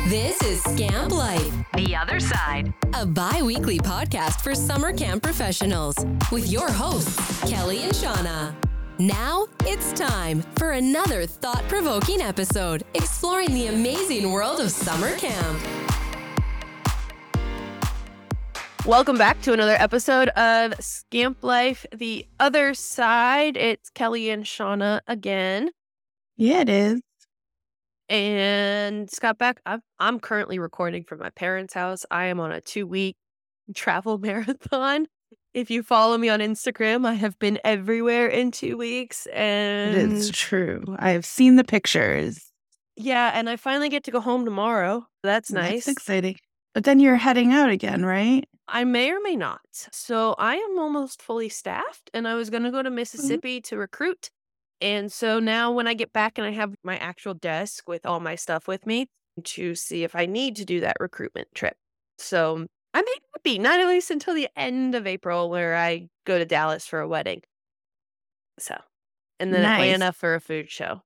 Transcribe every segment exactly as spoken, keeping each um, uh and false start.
This is Scamp Life, The Other Side. a bi-weekly podcast for summer camp professionals with your hosts, Kelly and Shauna. Now it's time for another thought-provoking episode exploring the amazing world of summer camp. Welcome back to another episode of Scamp Life, The Other Side. It's Kelly and Shauna again. Yeah, it is. And Scott Beck, I'm, I'm currently recording from my parents' house. I am on a two-week travel marathon. If you follow me on Instagram, I have been everywhere in two weeks. And It is true. I have seen the pictures. yeah, and I finally get to go home tomorrow. That's nice. That's exciting. But then you're heading out again, right? I may or may not. So I am almost fully staffed, and I was going to go to Mm-hmm. Mississippi to recruit. And so now when I get back and I have my actual desk with all my stuff with me to see if I need to do that recruitment trip. So I'm happy, not at least until the end of April where I go to Dallas for a wedding. So, and then Nice. Atlanta for a food show.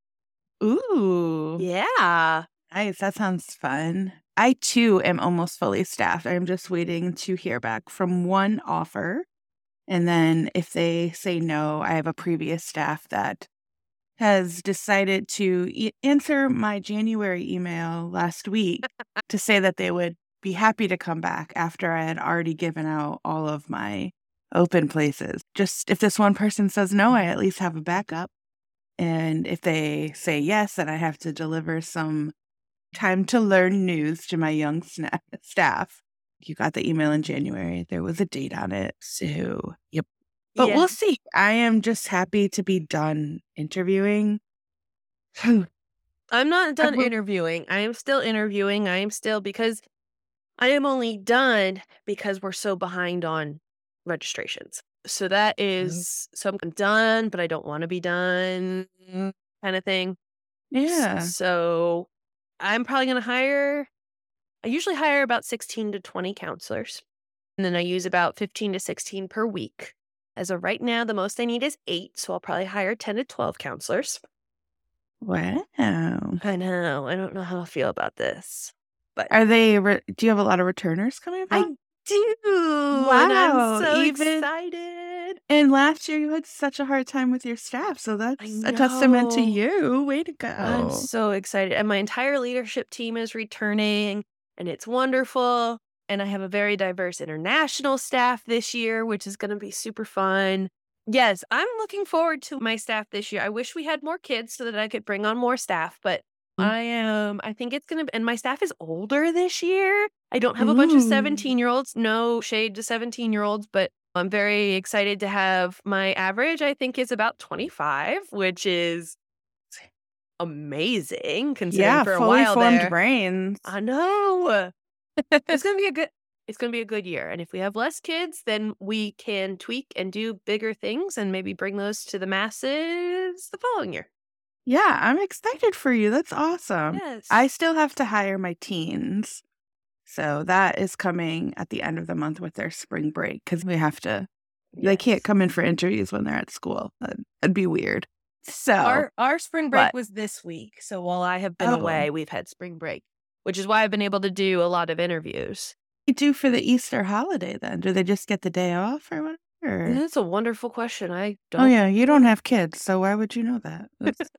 Ooh. Yeah. Nice. That sounds fun. I, too, am almost fully staffed. I'm just waiting to hear back from one offer. And then if they say no, I have a previous staff that has decided to e- answer my January email last week to say that they would be happy to come back after I had already given out all of my open places. Just if this one person says no, I at least have a backup. And if they say yes, then I have to deliver some time to learn news to my young sna- staff. You got the email in January. There was a date on it. So, yep. But Yeah. we'll see. I am just happy to be done interviewing. I'm not done will- interviewing. I am still interviewing. I am still, because I am only done because we're so behind on registrations. So that is, so I'm done, but I don't want to be done kind of thing. Yeah. So I'm probably going to hire, I usually hire about sixteen to twenty counselors. And then I use about fifteen to sixteen per week. As of right now, the most I need is eight. So I'll probably hire ten to twelve counselors. Wow. I know. I don't know how I feel about this. But Are they, re- do you have a lot of returners coming I back? do. And Wow, I'm so even- excited. And last year you had such a hard time with your staff. So that's I a testament to know. you. Way to go. I'm so excited. And my entire leadership team is returning, and it's wonderful. And I have a very diverse international staff this year, which is going to be super fun. Yes, I'm looking forward to my staff this year. I wish we had more kids so that I could bring on more staff, but Mm. I am, I think it's going to, and my staff is older this year. I don't have a bunch of Ooh. seventeen year olds, no shade to seventeen year olds, but I'm very excited to have my average, I think, is about twenty-five, which is amazing considering yeah, for a fully while formed there. brains. I know. It's gonna be a good it's gonna be a good year. And if we have less kids, then we can tweak and do bigger things and maybe bring those to the masses the following year. Yeah, I'm excited for you. That's awesome. Yes. I still have to hire my teens. So that is coming at the end of the month with their spring break because we have to, they can't Yes. come in for interviews when they're at school. That'd, that'd be weird. So, Our our spring break but- was this week. So while I have been Oh. away, we've had spring break, which is why I've been able to do a lot of interviews. what do you do for the Easter holiday then? Do they just get the day off or whatever? That's a wonderful question. I don't Oh, yeah. You don't have kids. So why would you know that? That's-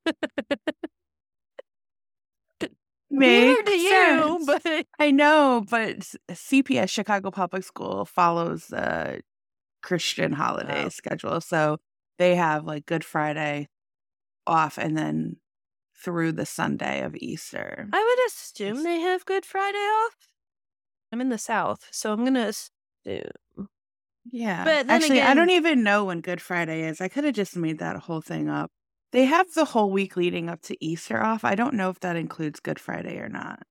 Neither Makes do you, sense. but I know, but s- C P S, Chicago Public School, follows the Christian holiday Oh. schedule. So they have like Good Friday off and then through the Sunday of Easter. I would assume they have Good Friday off. I'm in the South, so I'm gonna assume. Yeah. But then Actually, I again- don't even know when Good Friday is. I could have just made that whole thing up. They have the whole week leading up to Easter off. I don't know if that includes Good Friday or not.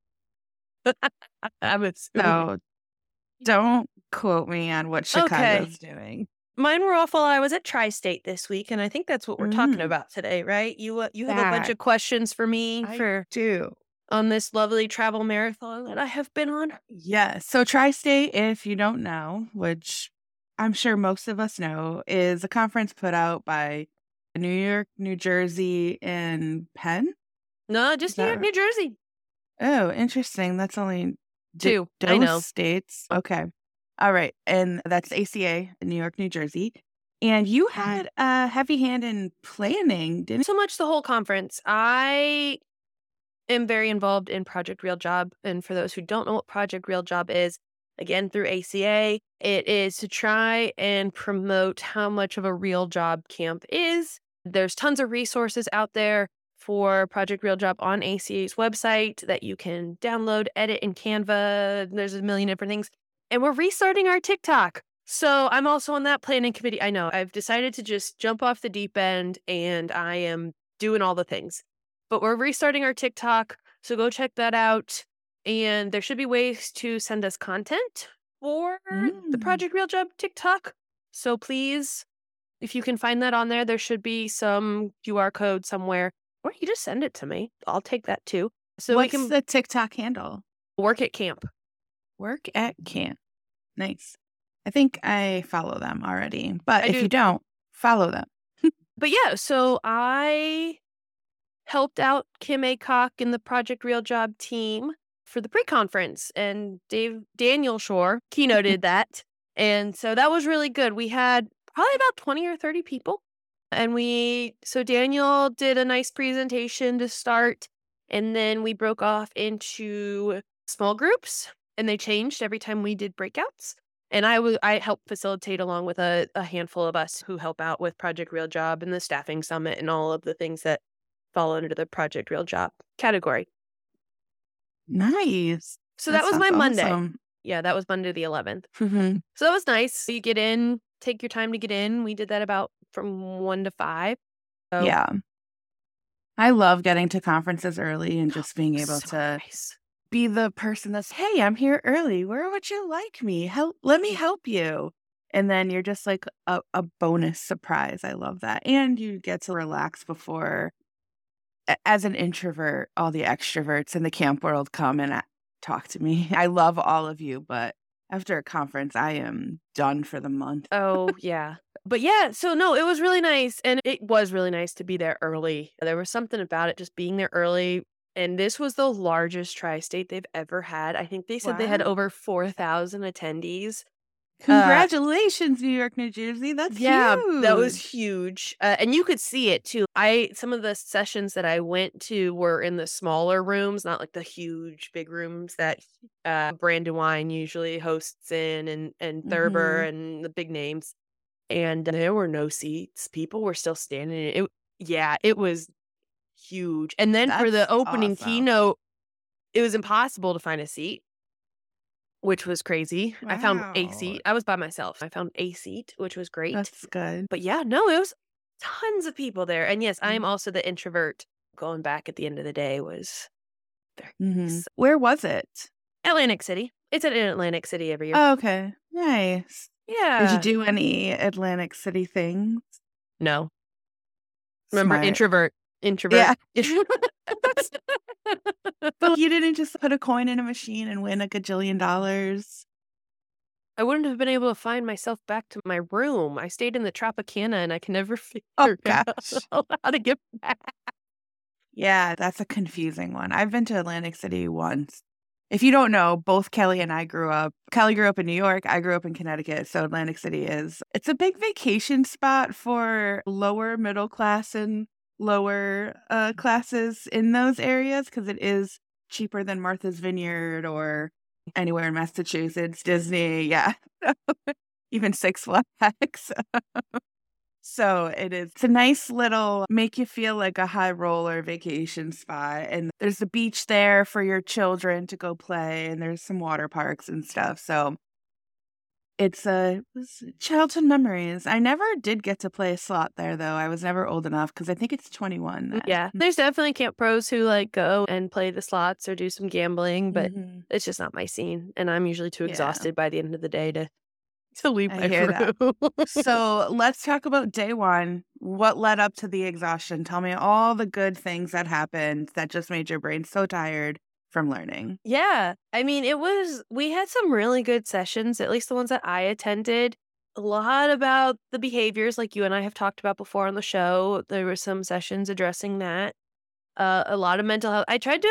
I'm assuming. So don't quote me on what Chicago's doing. Mine were off while I was at Tri-State this week, and I think that's what we're talking Mm. about today, right? You uh, you have a bunch That. of questions for me I for do. on this lovely travel marathon that I have been on. Yes. So Tri-State, if you don't know, which I'm sure most of us know, is a conference put out by New York, New Jersey, and Penn. No, just Is New that York, right? New Jersey. Oh, interesting. That's only d- Two. those I know. states. Okay. All right. And that's A C A in New York, New Jersey. And you had a heavy hand in planning, didn't So much the whole conference. I am very involved in Project Real Job. And for those who don't know what Project Real Job is, again, through A C A, it is to try and promote how much of a real job camp is. There's tons of resources out there for Project Real Job on A C A's website that you can download, edit in Canva. There's a million different things. And we're restarting our TikTok. So I'm also on that planning committee. I know I've decided to just jump off the deep end and I am doing all the things. But we're restarting our TikTok. So go check that out. And there should be ways to send us content for the Mm. Project Real Job TikTok. So please, if you can find that on there, there should be some Q R code somewhere. Or you just send it to me. I'll take that too. So What's we can the TikTok handle? work at camp. Work at camp. Nice. I think I follow them already. But I if do- you don't, follow them. But yeah, so I helped out Kim Acock and the Project Real Job team for the pre-conference, and Dave Daniel Shore keynoted that. And so that was really good. We had probably about twenty or thirty people. And we, so Daniel did a nice presentation to start, and then we broke off into small groups, and they changed every time we did breakouts. And I was I helped facilitate along with a, a handful of us who help out with Project Real Job and the staffing summit and all of the things that fall under the Project Real Job category. Nice. So that, was my sounds Monday. awesome. Yeah, that was Monday the eleventh. Mhm. So that was nice. You get in, take your time to get in. We did that about from one to five. So Yeah. I love getting to conferences early and just being able so to nice. be the person that's, hey, I'm here early. Where would you like me? Help, let me help you. And then you're just like a, a bonus surprise. I love that. And you get to relax before, a- as an introvert, all the extroverts in the camp world come and uh, talk to me. I love all of you, but after a conference, I am done for the month. Oh, yeah. But yeah, so no, it was really nice. And it was really nice to be there early. There was something about it just being there early. And this was the largest tri-state they've ever had. I think they said they had Wow. over four thousand attendees. Congratulations, New York, New Jersey. That's Yeah, huge. that was huge. Uh, and you could see it too. I some of the sessions that I went to were in the smaller rooms, not like the huge big rooms that uh Brandywine usually hosts in, and and Thurber Mhm. and the big names. And there were no seats. People were still standing. It yeah, it was huge. And then for the That's opening awesome. keynote, it was impossible to find a seat, which was crazy. I found a Wow. seat. I was by myself. I found a seat, which was great. That's good. But yeah, no, it was tons of people there. And yes, I am Mhm. also the introvert. Going back at the end of the day was very Mhm. nice. Where was it? Atlantic City. It's in Atlantic City every year. Oh, okay. Nice. Did you Yeah. do any Atlantic City things? No. Remember, Smart. introvert. Introvert. Yeah. But you didn't just put a coin in a machine and win a gajillion dollars. I wouldn't have been able to find myself back to my room. I stayed in the Tropicana and I can never Oh, figure out gosh. how to get back. Yeah, that's a confusing one. I've been to Atlantic City once. If you don't know, both Kelly and I grew up. Kelly grew up in New York. I grew up in Connecticut. So Atlantic City is, it's a big vacation spot for lower middle class and lower uh, classes in those areas because it is cheaper than Martha's Vineyard or anywhere in Massachusetts, Disney. Yeah. Even Six Flags. So it is. It's a nice little make you feel like a high roller vacation spot. And there's a beach there for your children to go play. And there's some water parks and stuff. So it's a it's childhood memories. I never did get to play a slot there, though. I was never old enough because I think it's twenty-one then. Yeah, there's definitely camp pros who like go and play the slots or do some gambling, but Mhm. it's just not my scene. And I'm usually too Yeah. exhausted by the end of the day to, to leave I my hear that. room. So let's talk about day one. What led up to the exhaustion? Tell me all the good things that happened that just made your brain so tired from learning. Yeah. I mean, it was, we had some really good sessions, at least the ones that I attended. A lot about the behaviors, like you and I have talked about before on the show. There were some sessions addressing that. Uh, a lot of mental health. I tried to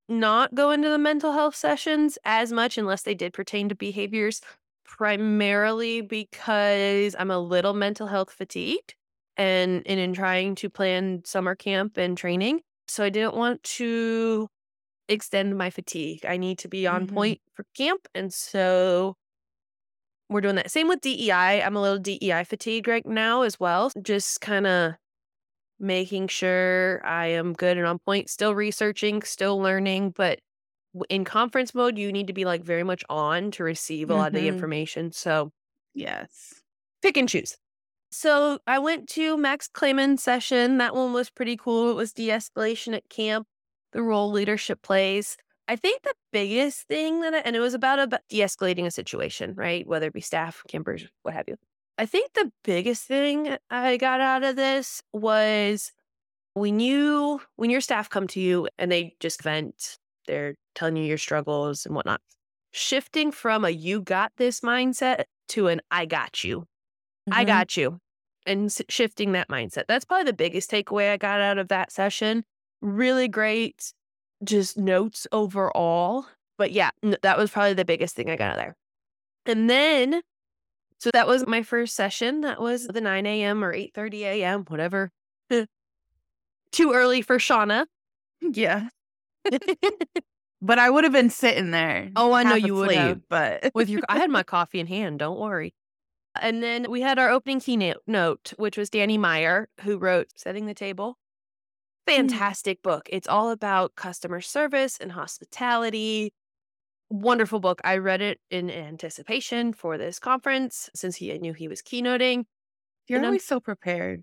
not go into the mental health sessions as much unless they did pertain to behaviors, primarily because I'm a little mental health fatigued and, and in trying to plan summer camp and training. So I didn't want to extend my fatigue. I need to be on Mm-hmm. point for camp. And so we're doing that. Same with D E I. I'm a little D E I fatigued right now as well. Just kind of making sure I am good and on point, still researching, still learning. But w- in conference mode, you need to be like very much on to receive a lot of the Mm-hmm. information. So Yes. pick and choose. So I went to Max Clayman's session. That one was pretty cool. It was de-escalation at camp, the role leadership plays. I think the biggest thing that, I, and it was about, about de-escalating a situation, right? Whether it be staff, campers, what have you. I think the biggest thing I got out of this was when you, when your staff come to you and they just vent, they're telling you your struggles and whatnot, shifting from a you got this mindset to an I got you. I Mm-hmm. got you. And s- shifting that mindset. That's probably the biggest takeaway I got out of that session. Really great, just notes overall. But yeah, n- that was probably the biggest thing I got out of there. And then, so that was my first session. That was the nine a.m. or eight thirty a.m., whatever. Too early for Shauna. Yeah. But I would have been sitting there Oh, I know half you would have. asleep, but With your, I had my coffee in hand. Don't worry. And then we had our opening keynote, note, which was Danny Meyer, who wrote Setting the Table. Fantastic book. It's all about customer service and hospitality. Wonderful book. I read it in anticipation for this conference since he I knew he was keynoting. you're And I'm, always so prepared.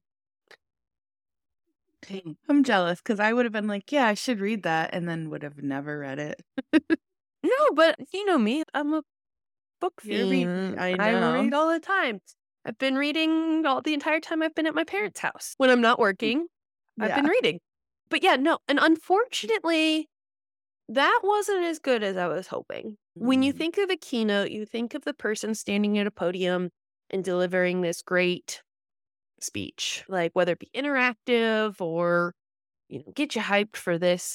I'm jealous because I would have been like, yeah, I should read that, and then would have never read it. no, but you know me. I'm a book You're read- fiend. I I know. read all the time. I've been reading all the entire time I've been at my parents' house. When I'm not working, I've Yeah. been reading. But yeah, no. And unfortunately, that wasn't as good as I was hoping. When you Mm. think of a keynote, you think of the person standing at a podium and delivering this great speech, like whether it be interactive or, you know, get you hyped for this.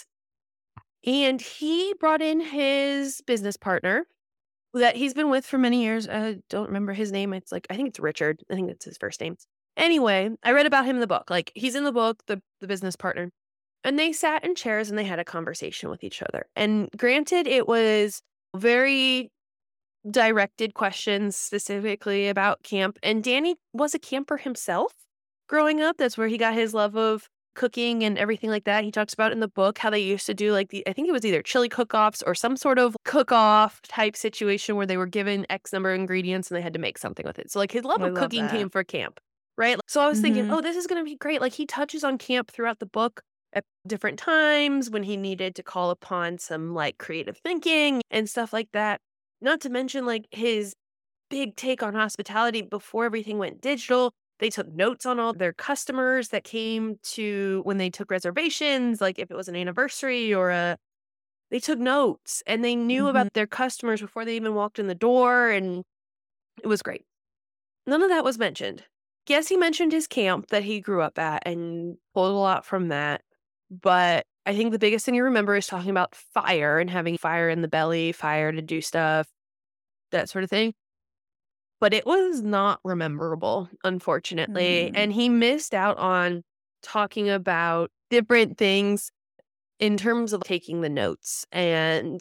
And he brought in his business partner that he's been with for many years. I don't remember his name. It's like, I think it's Richard. I think that's his first name. Anyway, I read about him in the book. Like, he's in the book, the, the business partner. And they sat in chairs and they had a conversation with each other. And granted, it was very directed questions specifically about camp. And Danny was a camper himself growing up. That's where he got his love of cooking and everything like that. He talks about in the book how they used to do like the, I think it was either chili cook-offs or some sort of cook-off type situation where they were given X number of ingredients and they had to make something with it. So like his love I of love cooking that. came for camp, right? So I was thinking, Mhm. oh, this is going to be great. Like he touches on camp throughout the book at different times when he needed to call upon some like creative thinking and stuff like that. Not to mention like his big take on hospitality before everything went digital. They took notes on all their customers that came to when they took reservations, like if it was an anniversary or a, they took notes and they knew Mhm. about their customers before they even walked in the door. And it was great. None of that was mentioned. Yes, he mentioned his camp that he grew up at and pulled a lot from that. But I think the biggest thing you remember is talking about fire and having fire in the belly, fire to do stuff, that sort of thing. But it was not rememberable, unfortunately. Mm. And he missed out on talking about different things in terms of taking the notes and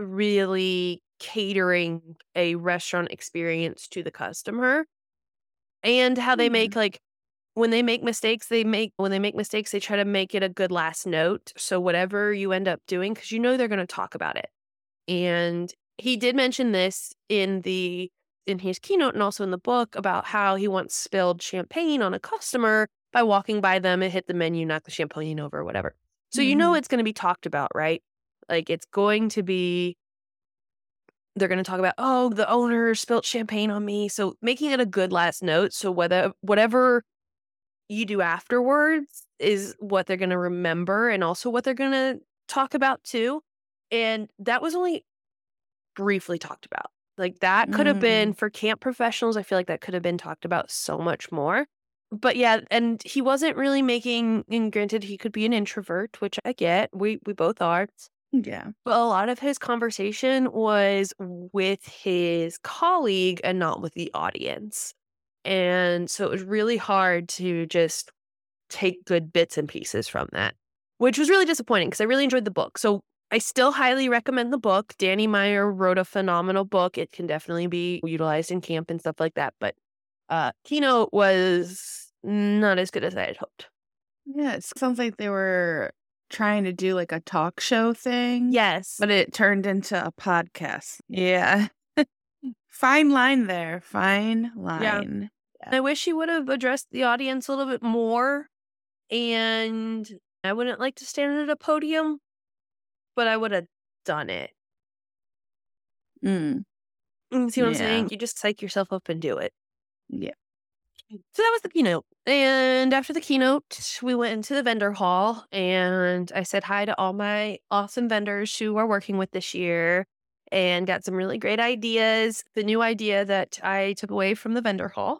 really catering a restaurant experience to the customer and how they Yeah. make like when they make mistakes, they make when they make mistakes, they try to make it a good last note. So whatever you end up doing, because you know they're going to talk about it. And he did mention this in the in his keynote and also in the book about how he once spilled champagne on a customer by walking by them and hit the menu, knocked the champagne over, or whatever. So you know Mhm. it's going to be talked about, right? Like it's going to be they're going to talk about, oh, the owner spilled champagne on me. So making it a good last note. So whether whatever you do afterwards is what they're going to remember and also what they're going to talk about too. And that was only briefly talked about. Like that could have been Mm. for camp professionals. I feel like that could have been talked about so much more. But yeah, and he wasn't really making, and granted, he could be an introvert, which I get. We we both are. Yeah. But a lot of his conversation was with his colleague and not with the audience. And so it was really hard to just take good bits and pieces from that, which was really disappointing because I really enjoyed the book. So I still highly recommend the book. Danny Meyer wrote a phenomenal book. It can definitely be utilized in camp and stuff like that. But uh, Keynote was not as good as I had hoped. Yeah, it sounds like they were trying to do like a talk show thing. Yes. But it turned into a podcast. Yeah. Fine line there. Fine line. I wish he would have addressed the audience a little bit more. And I wouldn't like to stand at a podium, but I would have done it. Mm. You see what I'm Yeah. saying? You just psych yourself up and do it. Yeah. So that was the keynote. And after the keynote, we went into the vendor hall and I said hi to all my awesome vendors who are working with this year and got some really great ideas. The new idea that I took away from the vendor hall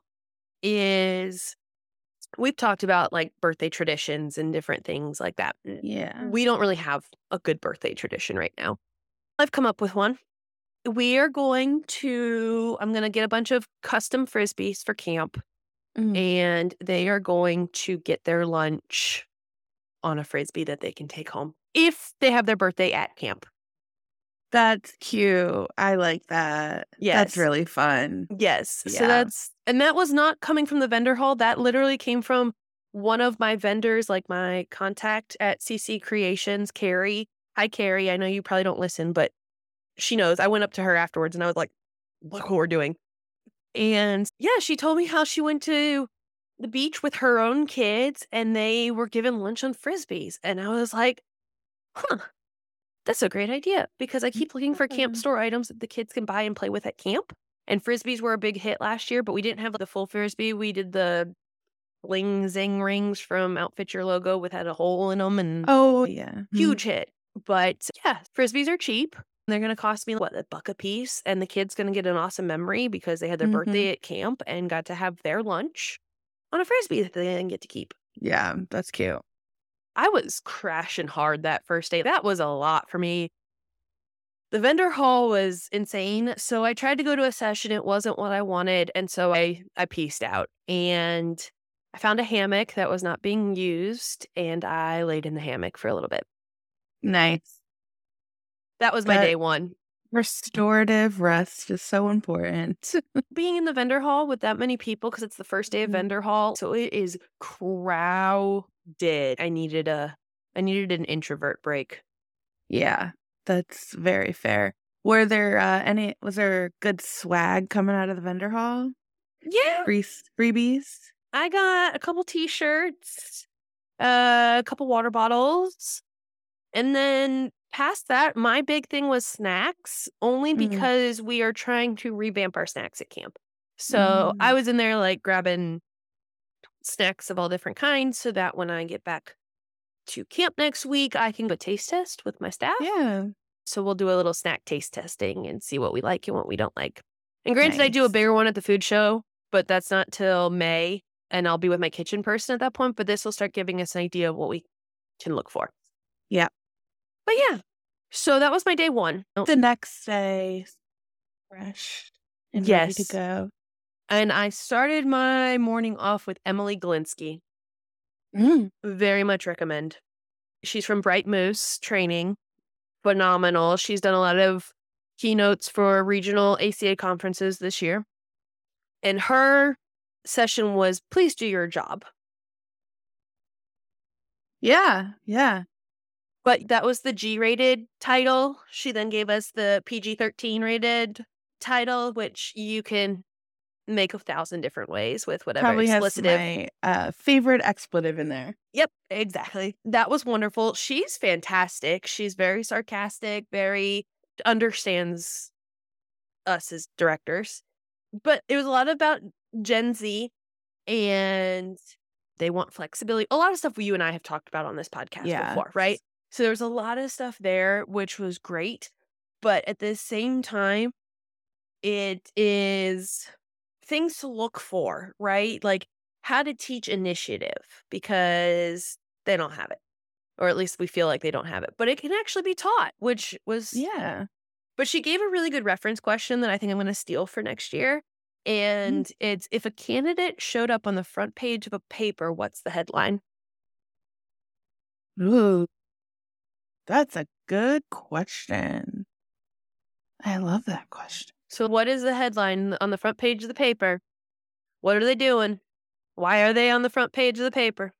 is we've talked about like birthday traditions and different things like that. Yeah. We don't really have a good birthday tradition right now. I've come up with one. We are going to, I'm going to get a bunch of custom Frisbees for camp. Mm. And they are going to get their lunch on a Frisbee that they can take home if they have their birthday at camp. That's cute. I like that. Yes. That's really fun. Yes. So Yeah. that's, and that was not coming from the vendor hall. That literally came from one of my vendors, like my contact at C C Creations, Carrie. Hi, Carrie. I know you probably don't listen, but she knows. I went up to her afterwards and I was like, look what we're doing. And yeah, she told me how she went to the beach with her own kids and they were given lunch on Frisbees. And I was like, huh, that's a great idea because I keep looking for camp store items that the kids can buy and play with at camp. And Frisbees were a big hit last year, but we didn't have the full Frisbee. We did the bling zing rings from Outfit Your Logo with had a hole in them and Oh, yeah. huge hit. But yeah, Frisbees are cheap. They're going to cost me, what, a buck a piece? And the kid's going to get an awesome memory because they had their Mhm. birthday at camp and got to have their lunch on a Frisbee that they didn't get to keep. Yeah, that's cute. I was crashing hard that first day. That was a lot for me. The vendor hall was insane. So I tried to go to a session. It wasn't what I wanted. And so I, I pieced out. And I found a hammock that was not being used. And I laid in the hammock for a little bit. Nice. That was my That- day one. Restorative rest is so important. Being in the vendor hall with that many people, because it's the first day of Mhm. vendor hall, so it is crowded. I needed a, I needed an introvert break. Yeah, that's very fair. Were there uh, any, was there good swag coming out of the vendor hall? Yeah, Free freebies? I got a couple T-shirts, uh, a couple water bottles, and then past that, my big thing was snacks. Only Mhm. because we are trying to revamp our snacks at camp. So Mm. I was in there like grabbing snacks of all different kinds so that when I get back to camp next week, I can go taste test with my staff. Yeah. So we'll do a little snack taste testing and see what we like and what we don't like. And granted, I do a Nice. bigger one at the food show, but that's not till May. And I'll be with my kitchen person at that point. But this will start giving us an idea of what we can look for. Yeah. But yeah, so that was my day one. The next day, fresh and ready to Yes. go. And I started my morning off with Emily Galinsky. Mm. Very much recommend. She's from Bright Moose Training. Phenomenal. She's done a lot of keynotes for regional A C A conferences this year. And her session was Please Do Your Job. Yeah. Yeah. But that was the G-rated title. She then gave us the P G thirteen rated title, which you can make a thousand different ways with whatever Probably has explicitive. my uh, favorite expletive in there. Yep, exactly. That was wonderful. She's fantastic. She's very sarcastic, very understands us as directors. But it was a lot about Gen Z and they want flexibility. A lot of stuff you and I have talked about on this podcast Yeah. before, right? So there's a lot of stuff there, which was great. But at the same time, it is things to look for, right? Like how to teach initiative because they don't have it. or at least we feel like they don't have it, but it can actually be taught, which was, Yeah. but she gave a really good reference question that I think I'm going to steal for next year. Mm. And it's, if a candidate showed up on the front page of a paper, what's the headline? Ooh, that's a good question. I love that question. So what is the headline on the front page of the paper? What are they doing? Why are they on the front page of the paper?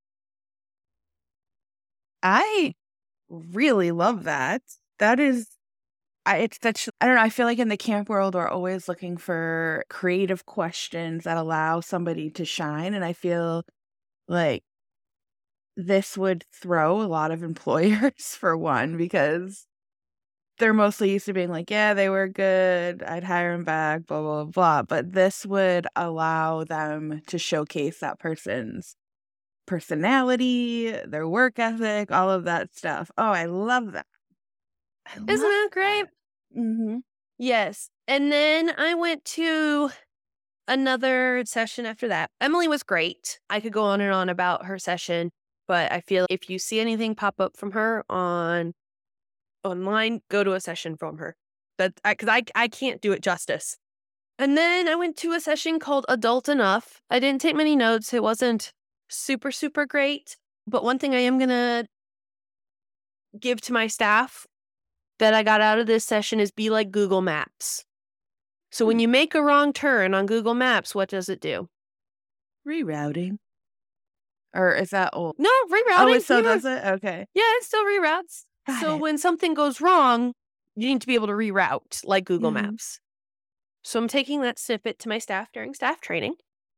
I really love that. That is, I, it's such, I don't know. I feel like in the camp world, we're always looking for creative questions that allow somebody to shine. And I feel like this would throw a lot of employers for one, because they're mostly used to being like, yeah, they were good, I'd hire them back, blah, blah, blah. But this would allow them to showcase that person's personality, their work ethic, all of that stuff. Oh, I love that. I Isn't love that great? that. Mm-hmm. Yes. And then I went to another session after that. Emily was great. I could go on and on about her session, but I feel if you see anything pop up from her on online, go to a session from her. But I, because I, I can't do it justice. And then I went to a session called Adult Enough. I didn't take many notes. It wasn't super, super great. But one thing I am going to give to my staff that I got out of this session is be like Google Maps. So when Hmm. you make a wrong turn on Google Maps, what does it do? Rerouting. Or is that old? No, rerouting. Oh, it still You- does it? Okay. Yeah, it still reroutes. Got so it. when something goes wrong, you need to be able to reroute like Google Mhm. Maps. So I'm taking that snippet to my staff during staff training.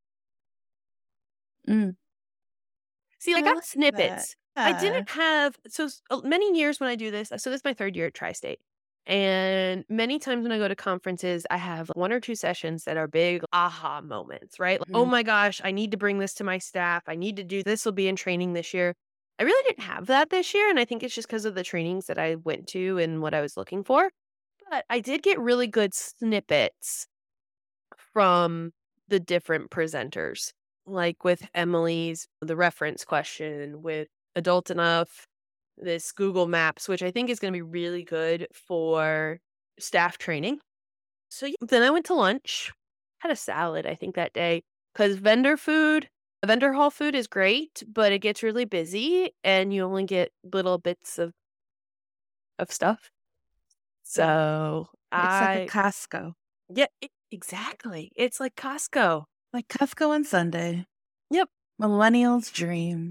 Mm. See, I I got like snippets. that. I Yeah. didn't have, so s- uh, many years when I do this, so this is my third year at Tri-State. And many times when I go to conferences, I have one or two sessions that are big aha moments, right? Like, oh Mhm. my gosh, I need to bring this to my staff. I need to do this will be in training this year. I really didn't have that this year. And I think it's just because of the trainings that I went to and what I was looking for. But I did get really good snippets from the different presenters, like with Emily's, the reference question, with Adult Enough, this Google Maps, which I think is going to be really good for staff training. So yeah, then I went to lunch, had a salad, I think, that day, because vendor food, vendor hall food is great, but it gets really busy and you only get little bits of, of stuff. So It's I, like a Costco. yeah, e- exactly. It's like Costco. Like Costco on Sunday. Yep. Millennials' dream.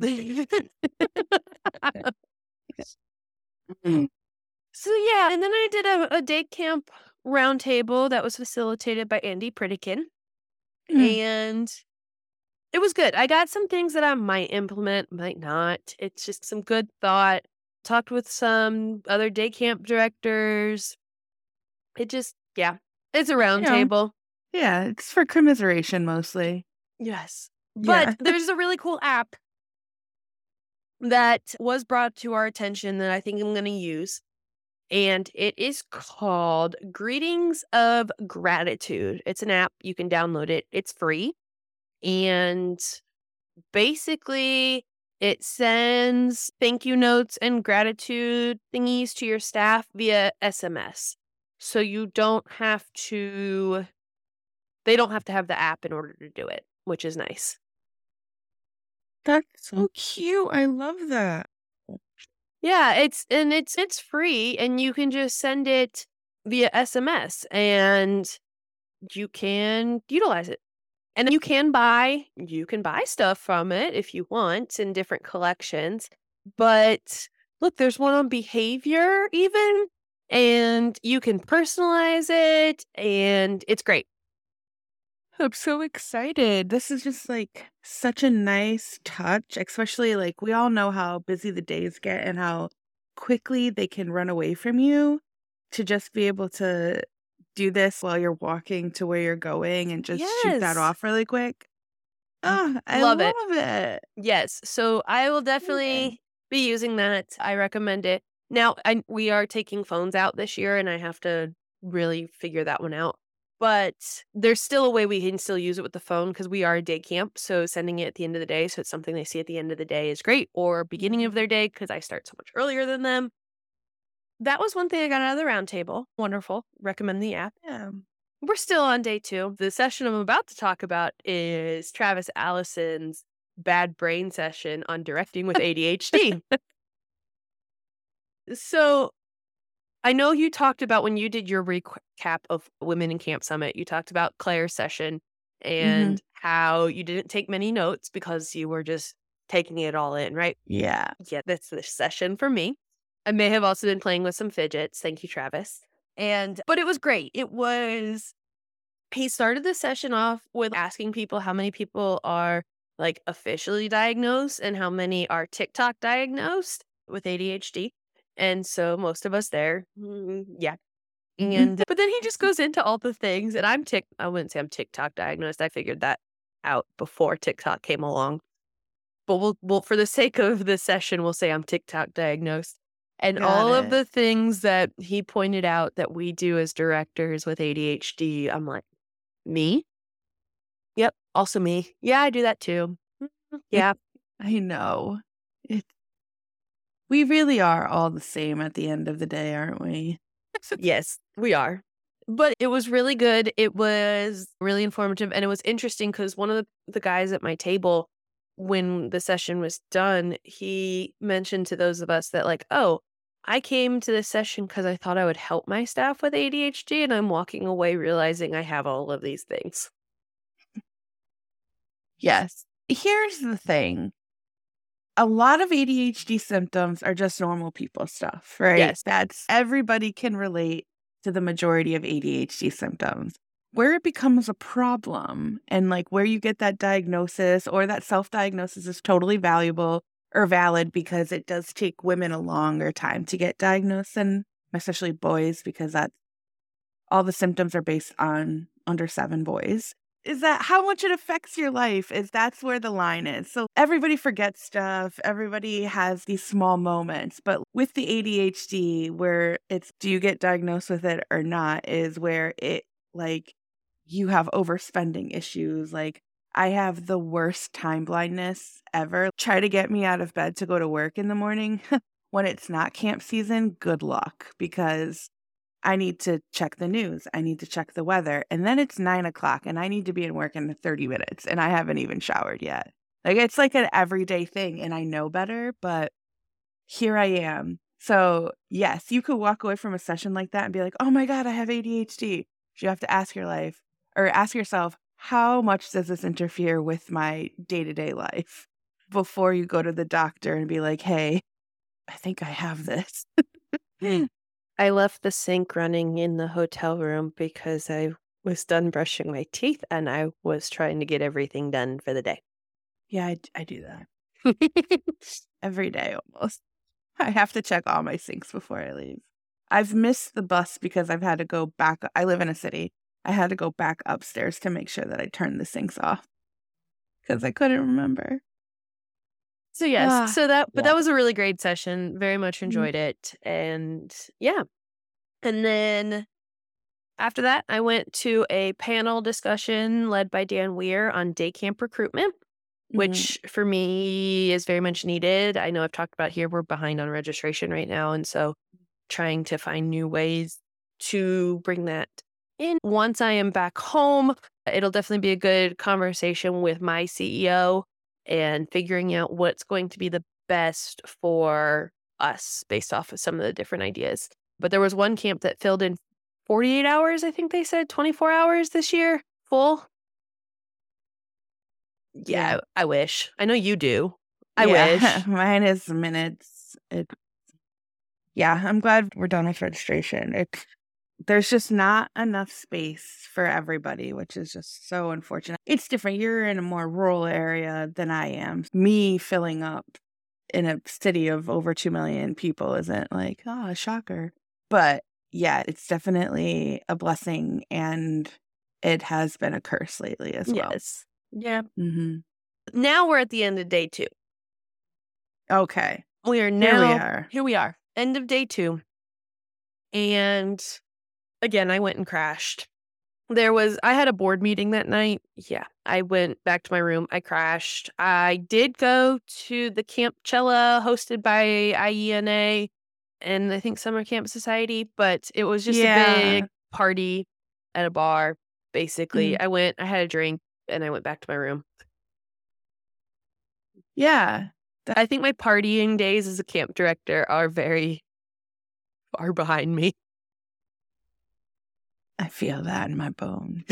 Mm. So yeah, and then I did a, a day camp roundtable that was facilitated by Andy Pritikin, Mm. and it was good. I got some things that I might implement, might not. It's just some good thought. Talked with some other day camp directors. It just, yeah, it's a You know, roundtable. yeah, it's for commiseration mostly. Yes, Yeah. but there's a really cool app that was brought to our attention that I think I'm going to use. And it is called Greetings of Gratitude. It's an app. You can download it. It's free. And basically, it sends thank you notes and gratitude thingies to your staff via S M S. So you don't have to, they don't have to have the app in order to do it, which is nice. That's so cute. I love that. Yeah, it's and it's it's free and you can just send it via S M S and you can utilize it. And you can buy you can buy stuff from it if you want in different collections. But look, there's one on behavior even, and you can personalize it and it's great. I'm so excited. This is just like such a nice touch, especially like we all know how busy the days get and how quickly they can run away from you. To just be able to do this while you're walking to where you're going and just shoot that Yes. off really quick. Oh, I Love love it. it. Yes. So I will Okay. definitely be using that. I recommend it. Now, I we are taking phones out this year and I have to really figure that one out. But there's still a way we can still use it with the phone because we are a day camp. So sending it at the end of the day, so it's something they see at the end of the day is great, or beginning of their day because I start so much earlier than them. That was one thing I got out of the round table. Wonderful. Recommend the app. Yeah. We're still on day two. The session I'm about to talk about is Travis Allison's bad brain session on directing with A D H D. So I know you talked about when you did your recap of Women in Camp Summit, you talked about Claire's session and Mm-hmm. how you didn't take many notes because you were just taking it all in, right? Yeah. Yeah, that's the session for me. I may have also been playing with some fidgets. Thank you, Travis. And, but it was great. It was, he started the session off with asking people how many people are like officially diagnosed and how many are TikTok diagnosed with A D H D. And so most of us there, mm, yeah. And, but then he just goes into all the things, and I'm tick, I wouldn't say I'm TikTok diagnosed. I figured that out before TikTok came along. But we'll, we'll, for the sake of the session, we'll say I'm TikTok diagnosed. And Got all of it. the things that he pointed out that we do as directors with A D H D, I'm like, me? Yep, also me. Yeah, I do that too. Mm, yeah. I know. It. We really are all the same at the end of the day, aren't we? Yes, we are. But it was really good. It was really informative. And it was interesting because one of the, the guys at my table, when the session was done, he mentioned to those of us that, like, oh, I came to this session because I thought I would help my staff with A D H D. And I'm walking away realizing I have all of these things. Yes. Here's the thing. A lot of A D H D symptoms are just normal people stuff, right? Yes. That's everybody can relate to the majority of A D H D symptoms. Where it becomes a problem and like where you get that diagnosis or that self-diagnosis is totally valuable or valid because it does take women a longer time to get diagnosed and especially boys because that's all the symptoms are based on under seven boys. Is that how much it affects your life? Is that's where the line is. So everybody forgets stuff. Everybody has these small moments. But with the A D H D, where it's do you get diagnosed with it or not, is where it like you have overspending issues. Like I have the worst time blindness ever. Try to get me out of bed to go to work in the morning when it's not camp season. Good luck because I need to check the news. I need to check the weather. And then it's nine o'clock and I need to be in work in thirty minutes and I haven't even showered yet. Like it's like an everyday thing and I know better, but here I am. So yes, you could walk away from a session like that and be like, oh my God, I have A D H D. You have to ask your life or ask yourself, how much does this interfere with my day-to-day life before you go to the doctor and be like, hey, I think I have this. I left the sink running in the hotel room because I was done brushing my teeth and I was trying to get everything done for the day. Yeah, I, I do that every day almost. I have to check all my sinks before I leave. I've missed the bus because I've had to go back. I live in a city. I had to go back upstairs to make sure that I turned the sinks off because I couldn't remember. So yes, Ah, so that, but yeah. that was a really great session. Very much enjoyed it. And yeah. And then after that, I went to a panel discussion led by Dan Weir on day camp recruitment, Mhm. which for me is very much needed. I know I've talked about here, we're behind on registration right now. And so trying to find new ways to bring that in. Once I am back home, it'll definitely be a good conversation with my C E O and figuring out what's going to be the best for us based off of some of the different ideas. But there was one camp that filled in forty-eight hours, I think they said, twenty-four hours this year, full. Yeah, Yeah. I, I wish. I know you do. I Yeah, wish. mine is minutes. It, yeah, I'm glad we're done with registration. It, there's just not enough space for everybody, which is just so unfortunate. It's different. You're in a more rural area than I am. Me filling up in a city of over two million people isn't like, oh, a shocker. But yeah, it's definitely a blessing and it has been a curse lately as well. Yes. Yeah. Mm-hmm. Now we're at the end of day two. Okay. We are Here now, we are. Here we are. End of day two. And again, I went and crashed. There was, I had a board meeting that night. Yeah. I went back to my room. I crashed. I did go to the Camp Cella hosted by I E N A and I think Summer Camp Society, but it was just a Yeah. big party at a bar, basically. Mhm. I went, I had a drink, and I went back to my room. Yeah. I think my partying days as a camp director are very far behind me. I feel that in my bones.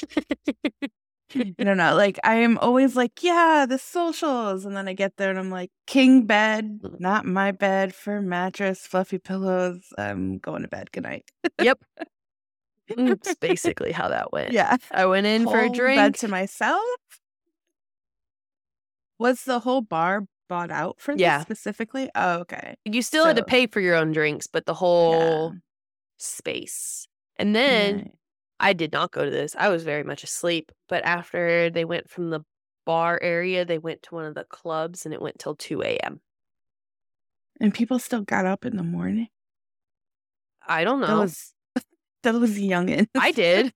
I don't know. Like, I am always like, yeah, the socials. And then I get there and I'm like, king bed, not my bed for mattress, fluffy pillows. I'm going to bed. Good night. Yep. It's basically how that went. Yeah. I went in for a Whole drink. bed to myself. Was the whole bar bought out for this Yeah. specifically? Oh, okay. You still had to So- pay for your own drinks, but the whole space. And then Right. I did not go to this. I was very much asleep. But after they went from the bar area, they went to one of the clubs and it went till two a.m. And people still got up in the morning. I don't know. Those, those youngins. I did.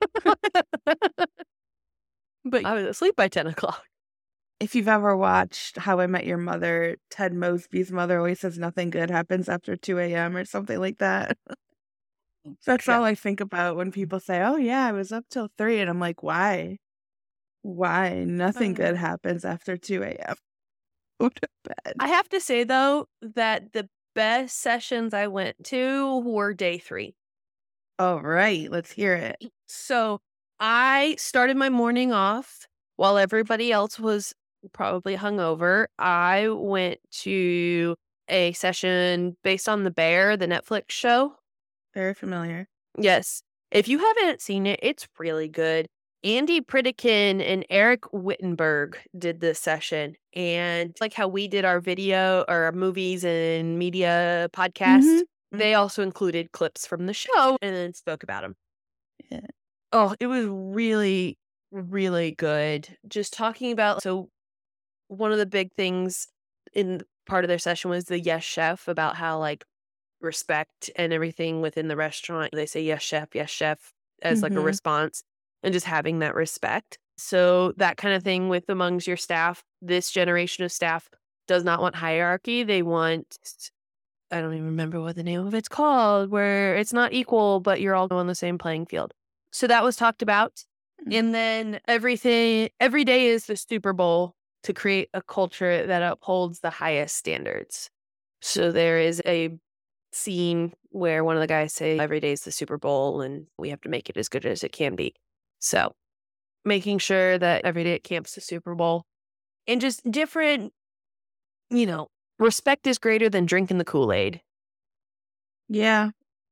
But I was asleep by ten o'clock. If you've ever watched How I Met Your Mother, Ted Mosby's mother always says nothing good happens after two a.m. or something like that. That's Yeah. all I think about when people say, oh, yeah, I was up till three. And I'm like, why? Why? Nothing good Uh. happens after two a.m. Go to bed. I have to say, though, that the best sessions I went to were day three. All right, let's hear it. So I started my morning off while everybody else was probably hungover. I went to a session based on The Bear, the Netflix show. Very familiar. Yes. If you haven't seen it, it's really good. Andy Pritikin and Eric Wittenberg did this session. And like how we did our video or our movies and media podcast, Mhm. they also included clips from the show and then spoke about them. Yeah. Oh, it was really, really good. Just talking about, so one of the big things in part of their session was the yes chef, about how like respect and everything within the restaurant. They say yes chef, yes chef as like a Mhm. response, and just having that respect. So that kind of thing with amongst your staff. This generation of staff does not want hierarchy. They want, I don't even remember what the name of it's called, where it's not equal, but you're all on the same playing field. So that was talked about. Mhm. And then everything, every day is the Super Bowl to create a culture that upholds the highest standards. So there is a scene where one of the guys say every day is the Super Bowl and we have to make it as good as it can be. So making sure that every day at camp's the Super Bowl, and just different, you know, respect is greater than drinking the Kool-Aid. Yeah.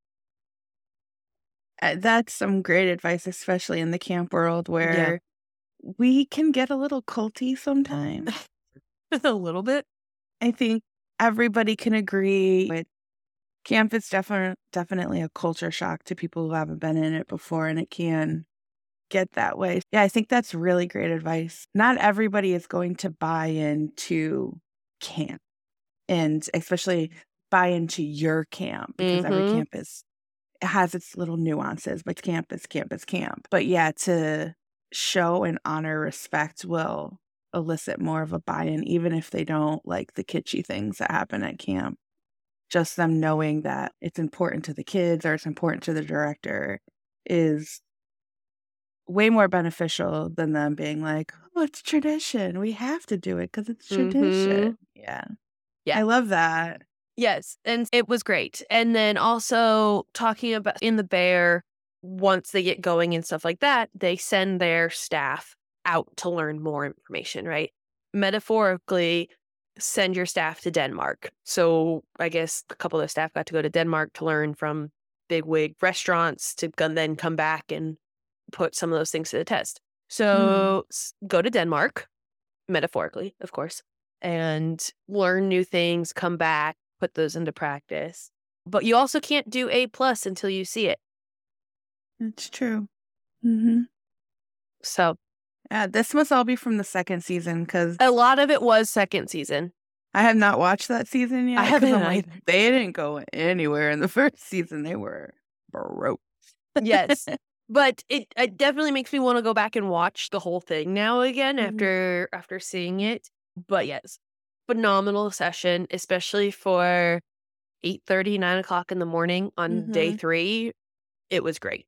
Uh, That's some great advice, especially in the camp world where we can get a little culty sometimes. A little bit. I think everybody can agree with camp is definitely definitely a culture shock to people who haven't been in it before, and it can get that way. Yeah, I think that's really great advice. Not everybody is going to buy into camp, and especially buy into your camp, because every Mhm. camp is it has its little nuances, but camp is camp is camp. But yeah, to show and honor respect will elicit more of a buy-in, even if they don't like the kitschy things that happen at camp. Just them knowing that it's important to the kids or it's important to the director is way more beneficial than them being like, oh, it's tradition. We have to do it because it's tradition. Mhm. Yeah. Yeah. I love that. Yes, and it was great. And then also talking about in the Bear, once they get going and stuff like that, they send their staff out to learn more information, right? Metaphorically, send your staff to Denmark. So I guess a couple of the staff got to go to Denmark to learn from bigwig restaurants to go- then come back and put some of those things to the test. So s- go to Denmark, metaphorically, of course, and learn new things, come back, put those into practice. But you also can't do A plus until you see it. It's true. Mm-hmm. So Yeah, this must all be from the second season because a lot of it was second season. I have not watched that season yet. I 'cause haven't I'm like, either. they didn't go anywhere in the first season. They were broke. Yes. But it, it definitely makes me want to go back and watch the whole thing now again Mhm. after after seeing it. But yes, phenomenal session, especially for eight thirty, nine o'clock in the morning on day Mhm. three. It was great.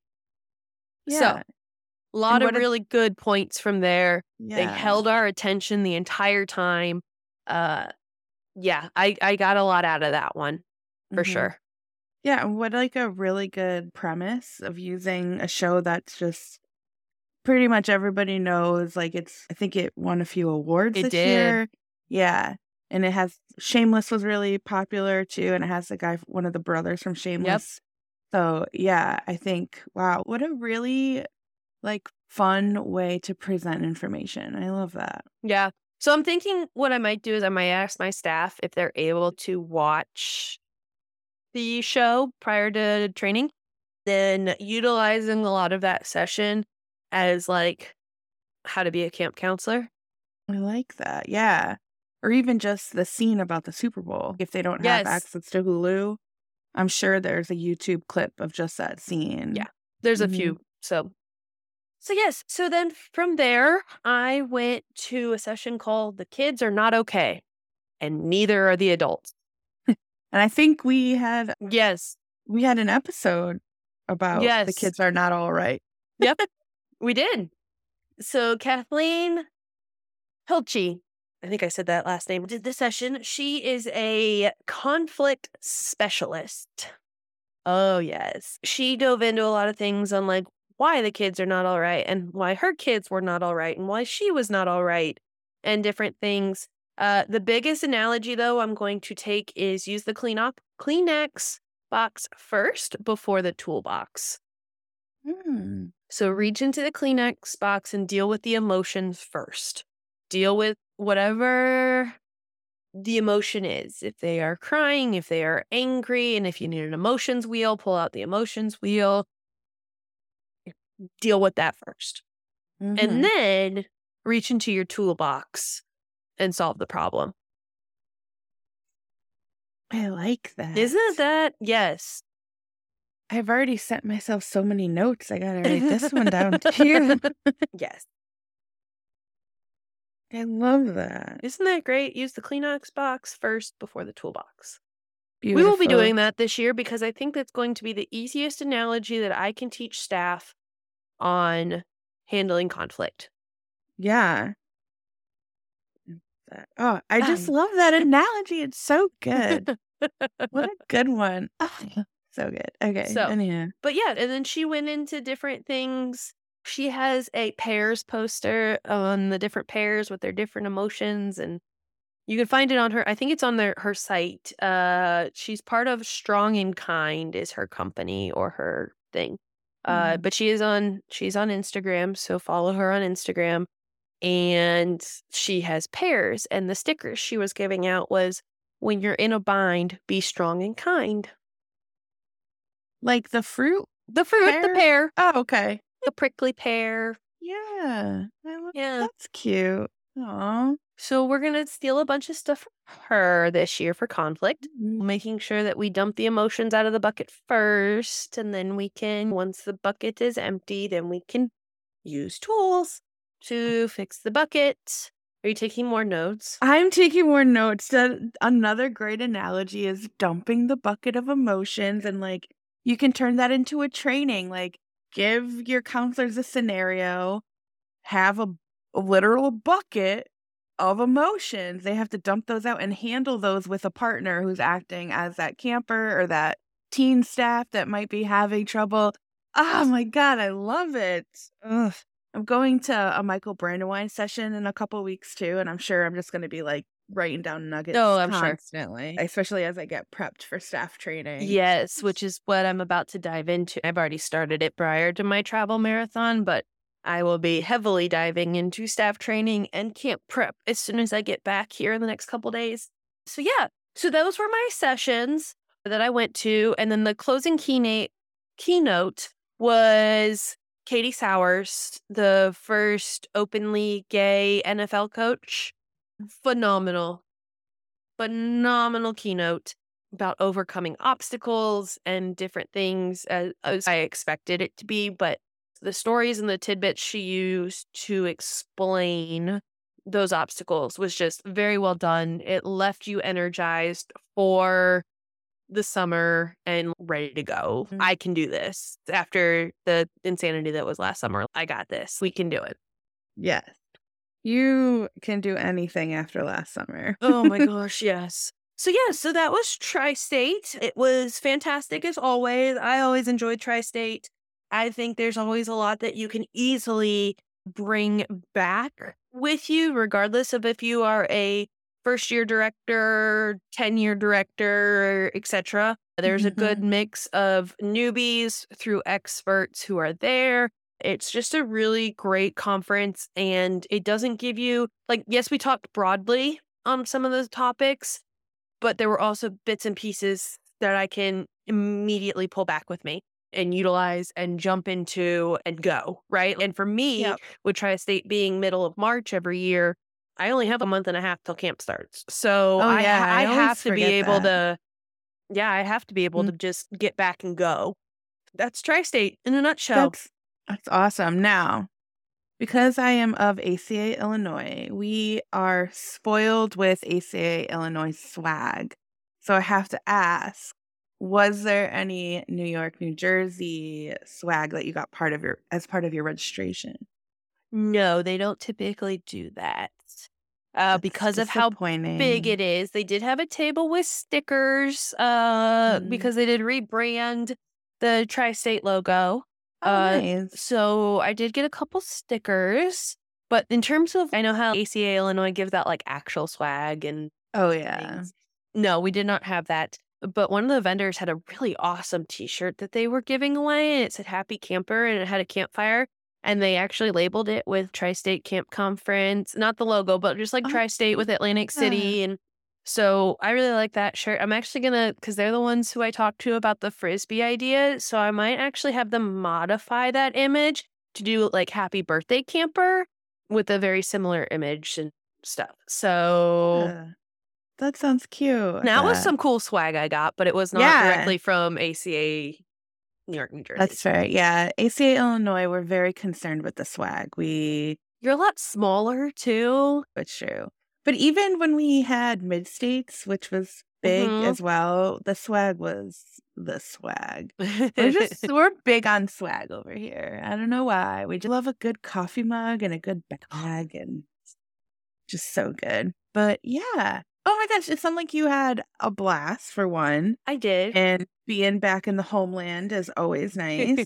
So, Yeah. a And lot of what a really good points from there. They yeah. held our attention the entire time. Uh, yeah, I I got a lot out of that one for Mhm. sure. Yeah, and what like a really good premise of using a show that's just pretty much everybody knows. Like it's I think it won a few awards It this did. year. Yeah. And it has Shameless was really popular too, and it has the guy one of the brothers from Yep. Shameless. So, yeah, I think wow, what a really like fun way to present information. I love that. Yeah. So I'm thinking what I might do is I might ask my staff if they're able to watch the show prior to training, then utilizing a lot of that session as like how to be a camp counselor. I like that. Yeah. Or even just the scene about the Super Bowl. If they don't have Yes. access to Hulu, I'm sure there's a YouTube clip of just that Yeah. scene. There's a Mhm. few. So so yes. So then from there, I went to a session called The Kids Are Not Okay, and Neither Are the Adults. And I think we had Yes. we had an episode about the Yes. kids are not all right. Yep. We did. So Kathleen Hilchi, I think I said that last name, did this session. She is a conflict specialist. Oh, yes. She dove into a lot of things on like why the kids are not all right and why her kids were not all right and why she was not all right and different things. Uh, the biggest analogy, though, I'm going to take is use the clean up Kleenex box first before the toolbox. Hmm. So reach into the Kleenex box and deal with the emotions first. Deal with whatever the emotion is. If they are crying, if they are angry, and if you need an emotions wheel, pull out the emotions wheel. Deal with that first. And Mhm. then reach into your toolbox and solve the problem. I like that. Isn't that? Yes. I've already sent myself so many notes. I gotta write this one down too. Yes. I love that. Isn't that great? Use the Kleenex box first before the toolbox. Beautiful. We will be doing that this year because I think that's going to be the easiest analogy that I can teach staff on handling conflict. Yeah. That- Oh, I just Um, love that analogy. It's so good. What a good one. Oh, so good. Okay. so, Anyhow. but yeah, and then she went into different things. She has a pairs poster on the different pairs with their different emotions, and you can find it on her. I think it's on their her site. Uh, she's part of Strong and Kind is her company or her thing. Uh, Mm. but she is on she's on Instagram, so follow her on Instagram. And she has pairs, and the stickers she was giving out was when you're in a bind, be strong and kind. Like the fruit The fruit, the pear? pear, Oh, okay. the prickly pear. Yeah. I love, Yeah. that's cute. Aw. So we're gonna steal a bunch of stuff from her this year for conflict, Mm. making sure that we dump the emotions out of the bucket first, and then we can, once the bucket is empty, then we can use tools to fix the bucket. Are you taking more notes? I'm taking more notes. That another great analogy is dumping the bucket of emotions, and like you can turn that into a training. Like give your counselors a scenario, have a, a literal bucket of emotions. They have to dump those out and handle those with a partner who's acting as that camper or that teen staff that might be having trouble. Oh my God, I love it. Ugh. I'm going to a Michael Brandywine session in a couple weeks too, and I'm sure I'm just going to be like writing down nuggets Oh, I'm sure. constantly, especially as I get prepped for staff training. Yes, which is what I'm about to dive into. I've already started it prior to my travel marathon, but I will be heavily diving into staff training and camp prep as soon as I get back here in the next couple days. So yeah, so those were my sessions that I went to, and then the closing keynote keynote was Katie Sowers, the first openly gay N F L coach. Phenomenal, phenomenal keynote about overcoming obstacles and different things as, as I expected it to be, but The stories and the tidbits she used to explain those obstacles was just very well done. It left you energized for the summer and ready to go. Mm. I can do this. After the insanity that was last summer, I got this. We can do it. Yes. You can do anything after last summer. Oh my gosh, yes. So yeah, so that was Tri-State. It was fantastic as always. I always enjoyed Tri-State. I think there's always a lot that you can easily bring back with you, regardless of if you are a first year director, ten year director, et cetera. There's a good Mhm. mix of newbies through experts who are there. It's just a really great conference, and it doesn't give you, like, yes, we talked broadly on some of those topics, but there were also bits and pieces that I can immediately pull back with me and utilize and jump into and go, right? And for me, Yep. with Tri-State being middle of March every year, I only have a month and a half till camp starts. So Oh, I, yeah, ha- I I always have to be forget able that. to, yeah, I have to be able Mm. to just get back and go. That's Tri-State in a nutshell. That's that's awesome. Now, because I am of A C A Illinois, we are spoiled with A C A Illinois swag. So I have to ask, was there any New York, New Jersey swag that you got part of your as part of your registration? No, they don't typically do that. Uh, That's because of how disappointing. big it is. They did have a table with stickers uh, Mm. because they did rebrand the Tri-State logo. Oh, Uh, nice. so I did get a couple stickers. But in terms of, I know how A C A Illinois gives out like actual swag and Oh, yeah. things. No, we did not have that. But one of the vendors had a really awesome t-shirt that they were giving away. And it said Happy Camper and it had a campfire. And they actually labeled it with Tri-State Camp Conference. Not the logo, but just like Oh, Tri-State with Atlantic yeah. City. And so I really like that shirt. I'm actually going to, because they're the ones who I talked to about the Frisbee idea. So I might actually have them modify that image to do like Happy Birthday Camper with a very similar image and stuff. So Yeah. That sounds cute. that was That- some cool swag I got, but it was not Yeah. directly from A C A New York, New Jersey. That's fair. Yeah. A C A Illinois, we're very concerned with the swag. We, You're a lot smaller too. it's true. But even when we had mid states, which was big Mhm. as well, the swag was the swag. We're just, we're big on swag over here. I don't know why. We just love a good coffee mug and a good bag and just so good. But yeah. Oh my gosh. It sounded like you had a blast for one. I did. And being back in the homeland is always nice.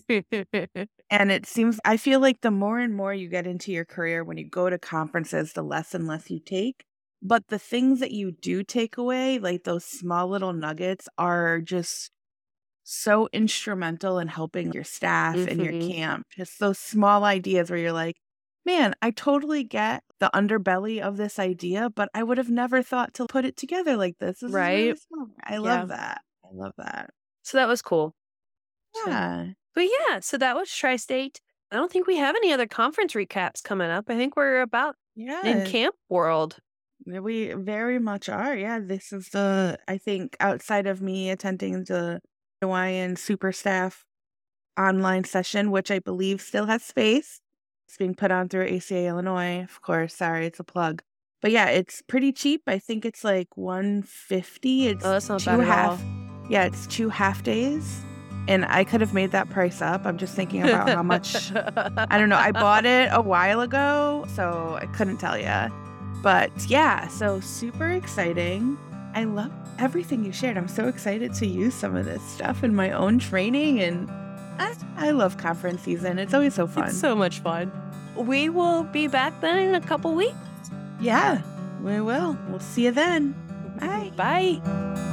And it seems, I feel like the more and more you get into your career, when you go to conferences, the less and less you take. But the things that you do take away, like those small little nuggets, are just so instrumental in helping your staff and your Mhm. camp. Just those small ideas where you're like, man, I totally get the underbelly of this idea, but I would have never thought to put it together like this. This is really Right. smart. I Yeah. love that. I love that. So that was cool. So- Yeah. But yeah, so that was Tri-State. I don't think we have any other conference recaps coming up. I think we're about Yeah. in camp world. We very much are. Yeah, this is the, I think, outside of me attending the Hawaiian Super Staff online session, which I believe still has space. It's being put on through A C A Illinois, of course. Sorry, it's a plug. But yeah, it's pretty cheap. I think it's like one fifty. It's Oh, that's not two bad at half. all. Yeah, it's two half days. And I could have made that price up. I'm just thinking about how much. I don't know. I bought it a while ago, so I couldn't tell you. But yeah, so super exciting. I love everything you shared. I'm so excited to use some of this stuff in my own training. And I, I love conference season. It's always so fun. It's so much fun. We will be back then in a couple weeks. Yeah, we will. We'll see you then. Bye. Bye.